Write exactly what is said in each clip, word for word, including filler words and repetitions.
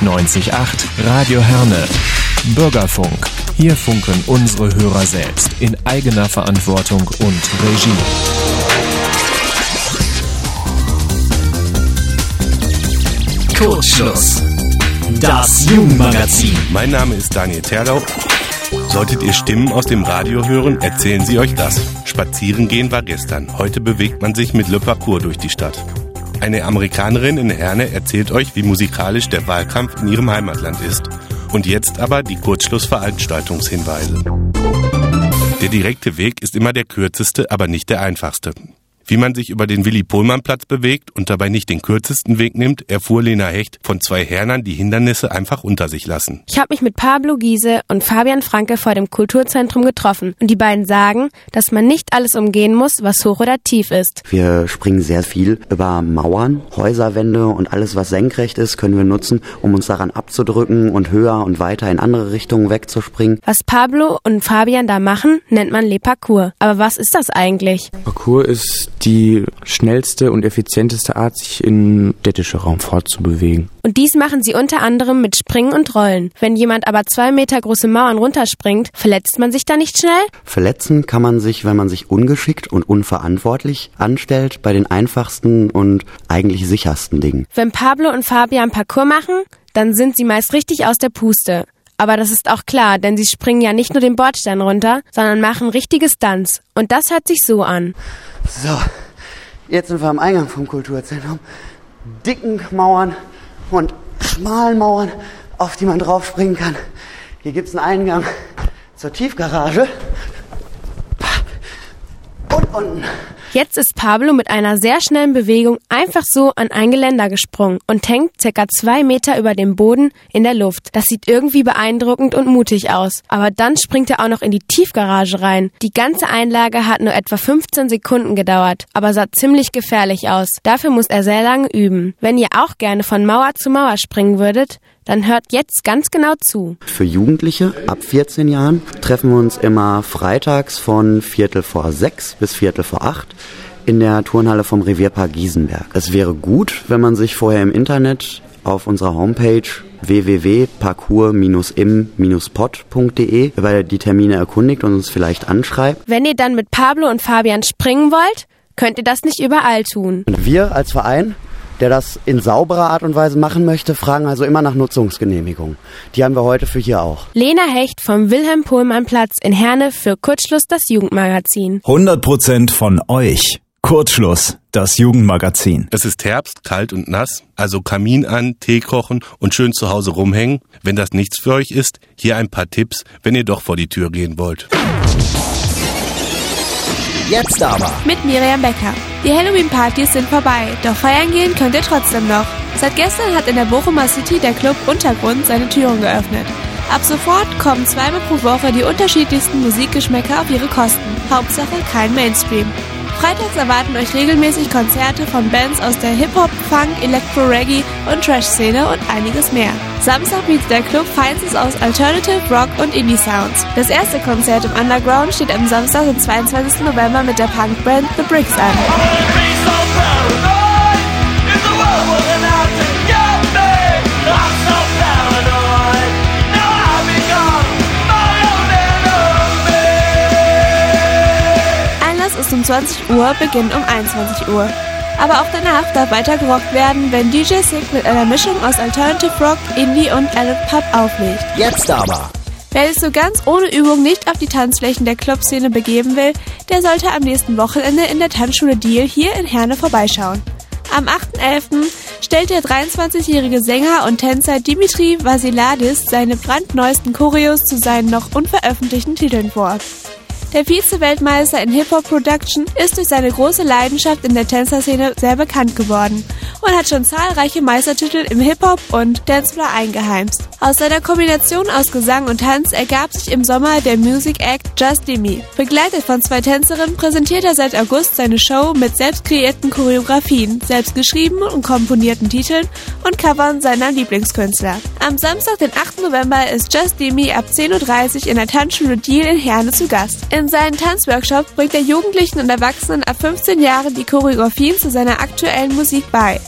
neunzig Komma acht Radio Herne. Bürgerfunk. Hier funken unsere Hörer selbst in eigener Verantwortung und Regie. Kurzschluss. Das Jugendmagazin. Mein Name ist Daniel Terlau. Solltet ihr Stimmen aus dem Radio hören, erzählen sie euch das. Spazieren gehen war gestern. Heute bewegt man sich mit Le Parcours durch die Stadt. Eine Amerikanerin in Herne erzählt euch, wie musikalisch der Wahlkampf in ihrem Heimatland ist. Und jetzt aber die Kurzschlussveranstaltungshinweise. Der direkte Weg ist immer der kürzeste, aber nicht der einfachste. Wie man sich über den Willi-Pohlmann-Platz bewegt und dabei nicht den kürzesten Weg nimmt, erfuhr Lena Hecht von zwei Hernern, die Hindernisse einfach unter sich lassen. Ich habe mich mit Pablo Giese und Fabian Franke vor dem Kulturzentrum getroffen und die beiden sagen, dass man nicht alles umgehen muss, was hoch oder tief ist. Wir springen sehr viel über Mauern, Häuserwände und alles, was senkrecht ist, können wir nutzen, um uns daran abzudrücken und höher und weiter in andere Richtungen wegzuspringen. Was Pablo und Fabian da machen, nennt man Le Parcours. Aber was ist das eigentlich? Parcours ist die schnellste und effizienteste Art, sich im städtischen Raum fortzubewegen. Und dies machen sie unter anderem mit Springen und Rollen. Wenn jemand aber zwei Meter große Mauern runterspringt, verletzt man sich da nicht schnell? Verletzen kann man sich, wenn man sich ungeschickt und unverantwortlich anstellt, bei den einfachsten und eigentlich sichersten Dingen. Wenn Pablo und Fabian Parcours machen, dann sind sie meist richtig aus der Puste. Aber das ist auch klar, denn sie springen ja nicht nur den Bordstein runter, sondern machen richtige Stunts. Und das hört sich so an. So, jetzt sind wir am Eingang vom Kulturzentrum. Dicken Mauern und schmalen Mauern, auf die man drauf springen kann. Hier gibt's einen Eingang zur Tiefgarage. Und unten. Jetzt ist Pablo mit einer sehr schnellen Bewegung einfach so an ein Geländer gesprungen und hängt circa zwei Meter über dem Boden in der Luft. Das sieht irgendwie beeindruckend und mutig aus. Aber dann springt er auch noch in die Tiefgarage rein. Die ganze Einlage hat nur etwa fünfzehn Sekunden gedauert, aber sah ziemlich gefährlich aus. Dafür muss er sehr lange üben. Wenn ihr auch gerne von Mauer zu Mauer springen würdet, dann hört jetzt ganz genau zu. Für Jugendliche ab vierzehn Jahren treffen wir uns immer freitags von Viertel vor sechs bis Viertel vor acht in der Turnhalle vom Revierpark Giesenberg. Es wäre gut, wenn man sich vorher im Internet auf unserer Homepage w w w punkt parcours im pod punkt d e über die Termine erkundigt und uns vielleicht anschreibt. Wenn ihr dann mit Pablo und Fabian springen wollt, könnt ihr das nicht überall tun. Und wir als Verein, der das in sauberer Art und Weise machen möchte, fragen also immer nach Nutzungsgenehmigung. Die haben wir heute für hier auch. Lena Hecht vom Wilhelm-Pohlmann-Platz in Herne für Kurzschluss, das Jugendmagazin. hundert Prozent von euch. Kurzschluss, das Jugendmagazin. Es ist Herbst, kalt und nass, also Kamin an, Tee kochen und schön zu Hause rumhängen. Wenn das nichts für euch ist, hier ein paar Tipps, wenn ihr doch vor die Tür gehen wollt. Jetzt aber mit Miriam Becker. Die Halloween-Partys sind vorbei, doch feiern gehen könnt ihr trotzdem noch. Seit gestern hat in der Bochumer City der Club Untergrund seine Türen geöffnet. Ab sofort kommen zweimal pro Woche die unterschiedlichsten Musikgeschmäcker auf ihre Kosten. Hauptsache kein Mainstream. Freitags erwarten euch regelmäßig Konzerte von Bands aus der Hip-Hop, Funk, Elektro-Reggae und Trash-Szene und einiges mehr. Samstag bietet der Club Feinstes aus Alternative, Rock und Indie-Sounds. Das erste Konzert im Underground steht am Samstag, den zweiundzwanzigsten November mit der Punkband The Bricks an. Ist um zwanzig Uhr, Beginn um einundzwanzig Uhr. Aber auch danach darf weiter gerockt werden, wenn D J Sick mit einer Mischung aus Alternative Rock, Indie und Electropop auflegt. Jetzt aber. Wer sich so ganz ohne Übung nicht auf die Tanzflächen der Clubszene begeben will, der sollte am nächsten Wochenende in der Tanzschule Deal hier in Herne vorbeischauen. Am achten elften stellt der dreiundzwanzigjährige Sänger und Tänzer Dimitri Vasiladis seine brandneuesten Choreos zu seinen noch unveröffentlichten Titeln vor. Der Vize-Weltmeister in Hip-Hop-Production ist durch seine große Leidenschaft in der Tänzerszene sehr bekannt geworden und hat schon zahlreiche Meistertitel im Hip-Hop und Dancefloor eingeheimst. Aus seiner Kombination aus Gesang und Tanz ergab sich im Sommer der Music Act Just Demi. Begleitet von zwei Tänzerinnen präsentiert er seit August seine Show mit selbst kreierten Choreografien, selbst geschriebenen und komponierten Titeln und Covern seiner Lieblingskünstler. Am Samstag, den achten November, ist Just Demi ab zehn Uhr dreißig in der Tanzschule Deal in Herne zu Gast. In seinen Tanzworkshops bringt er Jugendlichen und Erwachsenen ab fünfzehn Jahren die Choreografien zu seiner aktuellen Musik bei.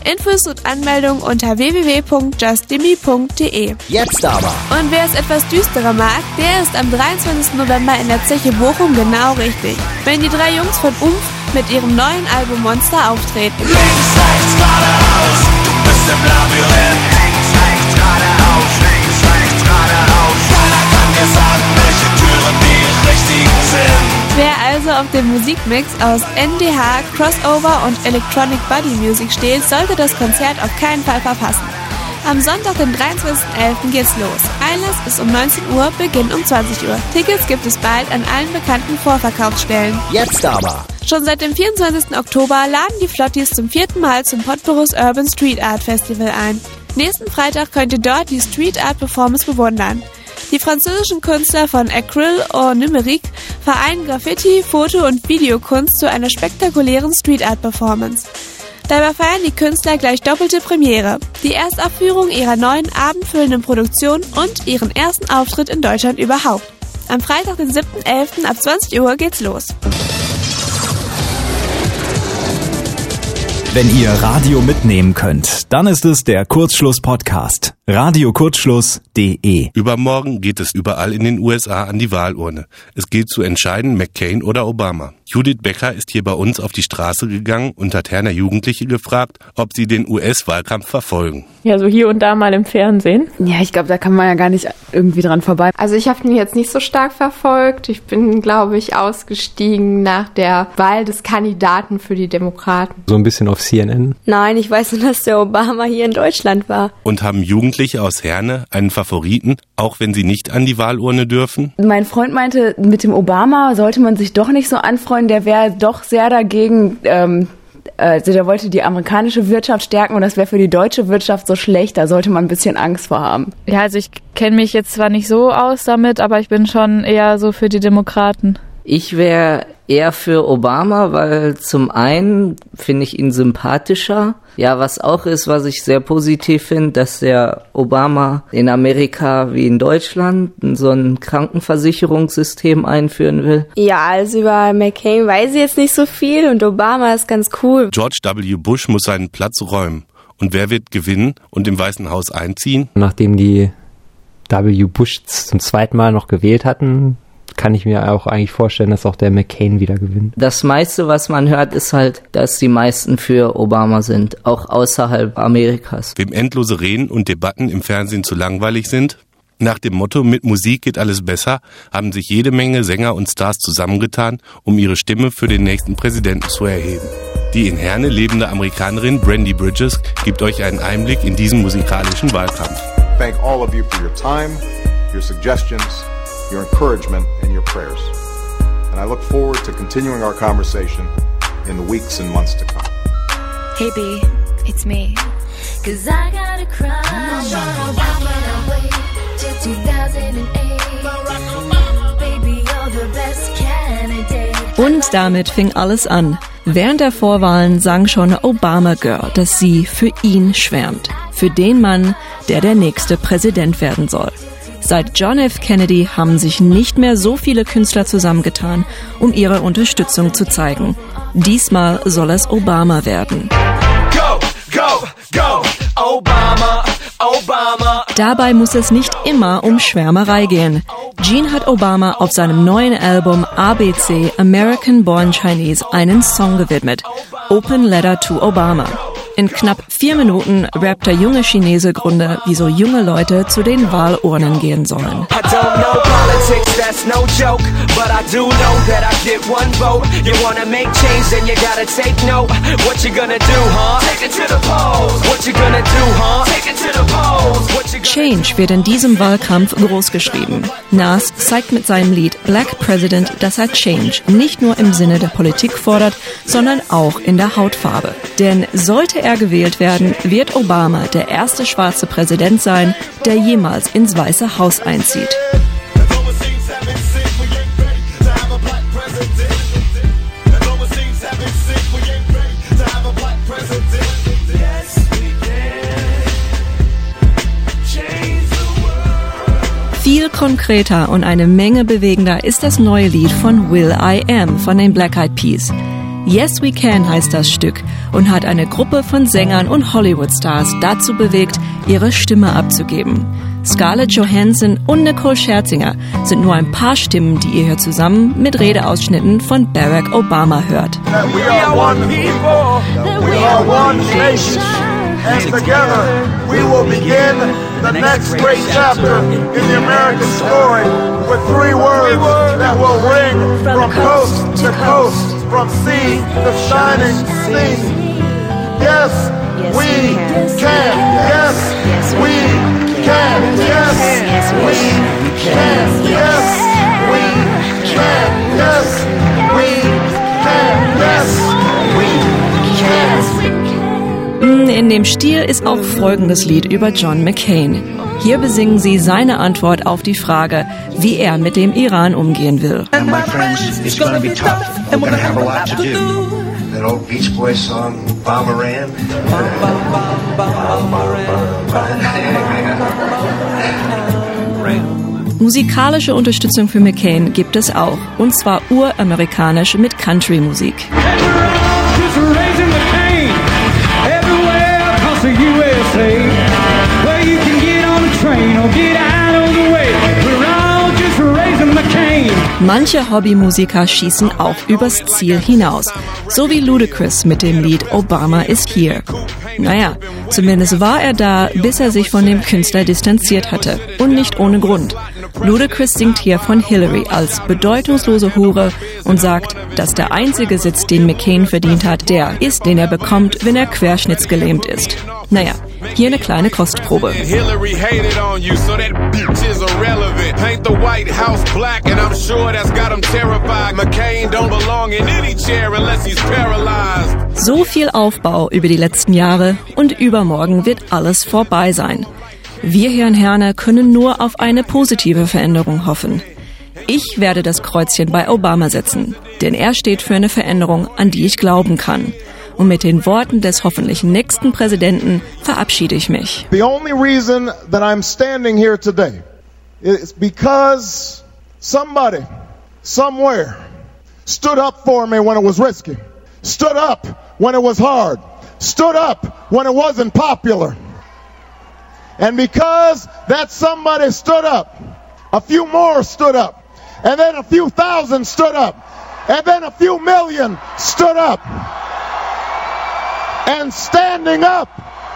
Infos und Anmeldung unter w w w punkt justdemi punkt d e. Jetzt aber! Und wer es etwas düsterer mag, der ist am dreiundzwanzigsten November in der Zeche Bochum genau richtig, wenn die drei Jungs von Umf mit ihrem neuen Album Monster auftreten. Links, rechts, geradeaus, du bist im Labyrinth. Links, rechts, geradeaus, links, rechts, geradeaus. Keiner kann dir sagen, welche Türen die richtigen sind. Wer also auf den Musikmix aus N D H, Crossover und Electronic Body Music steht, sollte das Konzert auf keinen Fall verpassen. Am Sonntag, den dreiundzwanzigsten elften geht's los. Einlass ist um neunzehn Uhr, Beginn um zwanzig Uhr. Tickets gibt es bald an allen bekannten Vorverkaufsstellen. Jetzt aber! Schon seit dem vierundzwanzigsten Oktober laden die Flotties zum vierten Mal zum Potpourri Urban Street Art Festival ein. Nächsten Freitag könnt ihr dort die Street Art Performance bewundern. Die französischen Künstler von Acryl und Numerique vereinen Graffiti, Foto- und Videokunst zu einer spektakulären Street Art Performance. Dabei feiern die Künstler gleich doppelte Premiere, die Erstaufführung ihrer neuen abendfüllenden Produktion und ihren ersten Auftritt in Deutschland überhaupt. Am Freitag, den siebten elften ab zwanzig Uhr geht's los. Wenn ihr Radio mitnehmen könnt, dann ist es der Kurzschluss-Podcast. radiokurzschluss punkt de. Übermorgen geht es überall in den U S A an die Wahlurne. Es gilt zu entscheiden, McCain oder Obama. Judith Becker ist hier bei uns auf die Straße gegangen und hat Herner Jugendliche gefragt, ob sie den U S-Wahlkampf verfolgen. Ja, so hier und da mal im Fernsehen. Ja, ich glaube, da kann man ja gar nicht irgendwie dran vorbei. Also ich habe ihn jetzt nicht so stark verfolgt. Ich bin, glaube ich, ausgestiegen nach der Wahl des Kandidaten für die Demokraten. So ein bisschen auf C N N? Nein, ich weiß nur, dass der Obama hier in Deutschland war. Und haben Jugendliche aus Herne einen Favoriten, auch wenn sie nicht an die Wahlurne dürfen? Mein Freund meinte, mit dem Obama sollte man sich doch nicht so anfreunden, der wäre doch sehr dagegen, ähm, also der wollte die amerikanische Wirtschaft stärken und das wäre für die deutsche Wirtschaft so schlecht, da sollte man ein bisschen Angst vor haben. Ja, also ich kenne mich jetzt zwar nicht so aus damit, aber ich bin schon eher so für die Demokraten. Ich wäre eher für Obama, weil zum einen finde ich ihn sympathischer. Ja, was auch ist, was ich sehr positiv finde, dass der Obama in Amerika wie in Deutschland so ein Krankenversicherungssystem einführen will. Ja, also über McCain weiß ich jetzt nicht so viel und Obama ist ganz cool. George W. Bush muss seinen Platz räumen. Und wer wird gewinnen und im Weißen Haus einziehen? Nachdem die W. Bush zum zweiten Mal noch gewählt hatten, kann ich mir auch eigentlich vorstellen, dass auch der McCain wieder gewinnt. Das meiste, was man hört, ist halt, dass die meisten für Obama sind, auch außerhalb Amerikas. Wem endlose Reden und Debatten im Fernsehen zu langweilig sind? Nach dem Motto, mit Musik geht alles besser, haben sich jede Menge Sänger und Stars zusammengetan, um ihre Stimme für den nächsten Präsidenten zu erheben. Die in Herne lebende Amerikanerin Brandy Bridges gibt euch einen Einblick in diesen musikalischen Wahlkampf. Thank all of you for your time, your suggestions, your encouragement and your prayers. And I look forward to continuing our conversation in the weeks and months to come. Hey B, it's me. Cause I got a crush. I cannot wait till two thousand eight. Baby, you're the best candidate. Und damit fing alles an. Während der Vorwahlen sang schon Obama Girl, dass sie für ihn schwärmt. Für den Mann, der der nächste Präsident werden soll. Seit John F. Kennedy haben sich nicht mehr so viele Künstler zusammengetan, um ihre Unterstützung zu zeigen. Diesmal soll es Obama werden. Go, go, go, Obama, Obama. Dabei muss es nicht immer um Schwärmerei gehen. Gene hat Obama auf seinem neuen Album A B C American Born Chinese einen Song gewidmet. Open Letter to Obama. In knapp vier Minuten rappt der junge Chinese Gründer, wieso junge Leute zu den Wahlurnen gehen sollen. Change wird in diesem Wahlkampf großgeschrieben. Nas zeigt mit seinem Lied Black President, dass er Change nicht nur im Sinne der Politik fordert, sondern auch in der Hautfarbe. Denn sollte er gewählt werden, wird Obama der erste schwarze Präsident sein, der jemals ins Weiße Haus einzieht. Viel konkreter und eine Menge bewegender ist das neue Lied von Will I Am von den Black Eyed Peas. Yes We Can heißt das Stück und hat eine Gruppe von Sängern und Hollywood-Stars dazu bewegt, ihre Stimme abzugeben. Scarlett Johansson und Nicole Scherzinger sind nur ein paar Stimmen, die ihr hier zusammen mit Redeausschnitten von Barack Obama hört. That we are one people, that we are one nation, and together we will begin the next great chapter in the American story with three words that will ring from coast to coast, from sea to shining sea. Yes, we can. Yes, we can. Yes, we can. Yes, we can. Yes, we can. Yes, we can. In dem Stil ist auch folgendes Lied über John McCain. Hier besingen sie seine Antwort auf die Frage, wie er mit dem Iran umgehen will. And my friends, it's gonna be tough. We're gonna have a lot to do. That old Beach Boys song, Bomberan. Musikalische Unterstützung für McCain gibt es auch, und zwar uramerikanisch mit Country-Musik. Manche Hobbymusiker schießen auch übers Ziel hinaus, so wie Ludacris mit dem Lied Obama is Here. Naja, zumindest war er da, bis er sich von dem Künstler distanziert hatte. Und nicht ohne Grund. Ludacris singt hier von Hillary als bedeutungslose Hure und sagt, dass der einzige Sitz, den McCain verdient hat, der ist, den er bekommt, wenn er querschnittsgelähmt ist. Naja, hier eine kleine Kostprobe. Hillary hated on you, so that bitch is irrelevant. Paint the White House black, and I'm sure that's got him terrified. McCain don't belong in any chair unless he's paralyzed. So viel Aufbau über die letzten Jahre und übermorgen wird alles vorbei sein. Wir hier in Herne können nur auf eine positive Veränderung hoffen. Ich werde das Kreuzchen bei Obama setzen, denn er steht für eine Veränderung, an die ich glauben kann. Und mit den Worten des hoffentlich nächsten Präsidenten verabschiede ich mich. The only reason that I'm standing here today is because somebody, somewhere, stood up for me when it was risky, stood up when it was hard, stood up when it wasn't popular. And because that somebody stood up, a few more stood up, and then a few thousand stood up, and then a few million stood up. And standing up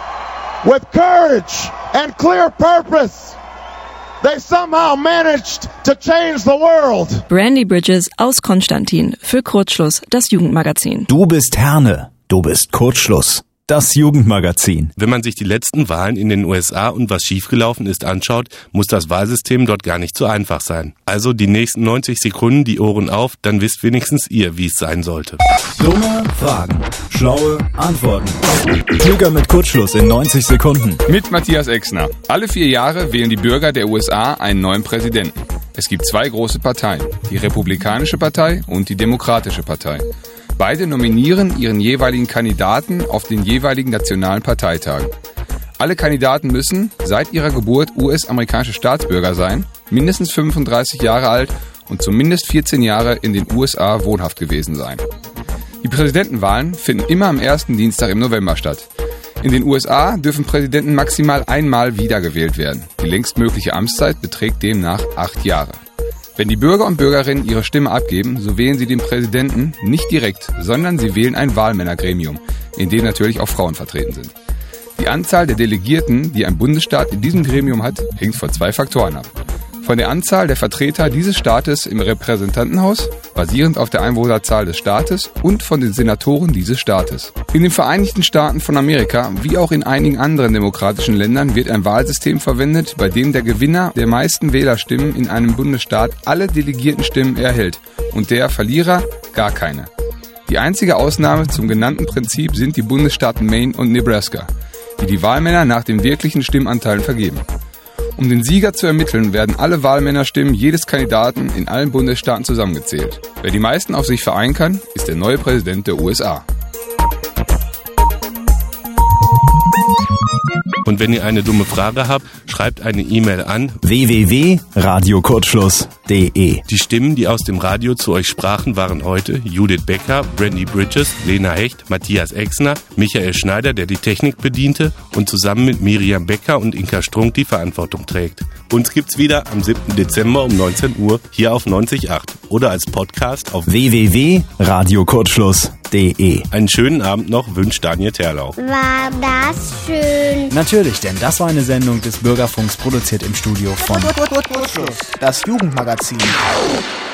with courage and clear purpose, they somehow managed to change the world. Brandy Bridges aus Konstantin für Kurzschluss, das Jugendmagazin. Du bist Herne, du bist Kurzschluss. Das Jugendmagazin. Wenn man sich die letzten Wahlen in den U S A und was schiefgelaufen ist anschaut, muss das Wahlsystem dort gar nicht so einfach sein. Also die nächsten neunzig Sekunden die Ohren auf, dann wisst wenigstens ihr, wie es sein sollte. Dumme Fragen, schlaue Antworten. Klüger mit Kurzschluss in neunzig Sekunden. Mit Matthias Exner. Alle vier Jahre wählen die Bürger der U S A einen neuen Präsidenten. Es gibt zwei große Parteien, die Republikanische Partei und die Demokratische Partei. Beide nominieren ihren jeweiligen Kandidaten auf den jeweiligen nationalen Parteitagen. Alle Kandidaten müssen seit ihrer Geburt U S-amerikanische Staatsbürger sein, mindestens fünfunddreißig Jahre alt und zumindest vierzehn Jahre in den U S A wohnhaft gewesen sein. Die Präsidentenwahlen finden immer am ersten Dienstag im November statt. In den U S A dürfen Präsidenten maximal einmal wiedergewählt werden. Die längstmögliche Amtszeit beträgt demnach acht Jahre. Wenn die Bürger und Bürgerinnen ihre Stimme abgeben, so wählen sie den Präsidenten nicht direkt, sondern sie wählen ein Wahlmännergremium, in dem natürlich auch Frauen vertreten sind. Die Anzahl der Delegierten, die ein Bundesstaat in diesem Gremium hat, hängt von zwei Faktoren ab. Von der Anzahl der Vertreter dieses Staates im Repräsentantenhaus, basierend auf der Einwohnerzahl des Staates, und von den Senatoren dieses Staates. In den Vereinigten Staaten von Amerika, wie auch in einigen anderen demokratischen Ländern, wird ein Wahlsystem verwendet, bei dem der Gewinner der meisten Wählerstimmen in einem Bundesstaat alle delegierten Stimmen erhält und der Verlierer gar keine. Die einzige Ausnahme zum genannten Prinzip sind die Bundesstaaten Maine und Nebraska, die die Wahlmänner nach den wirklichen Stimmanteilen vergeben. Um den Sieger zu ermitteln, werden alle Wahlmännerstimmen jedes Kandidaten in allen Bundesstaaten zusammengezählt. Wer die meisten auf sich vereinen kann, ist der neue Präsident der U S A. Und wenn ihr eine dumme Frage habt, schreibt eine E-Mail an w w w punkt radio kurzschluss punkt d e. Die Stimmen, die aus dem Radio zu euch sprachen, waren heute Judith Becker, Brandy Bridges, Lena Hecht, Matthias Exner, Michael Schneider, der die Technik bediente und zusammen mit Miriam Becker und Inka Strunk die Verantwortung trägt. Uns gibt's wieder am siebten Dezember um neunzehn Uhr hier auf neunzig Komma acht oder als Podcast auf w w w punkt radio kurzschluss punkt d e. Einen schönen Abend noch, wünscht Daniel Terlau. War das schön? Natürlich, denn das war eine Sendung des Bürgerfunks, produziert im Studio von Das Jugendmagazin.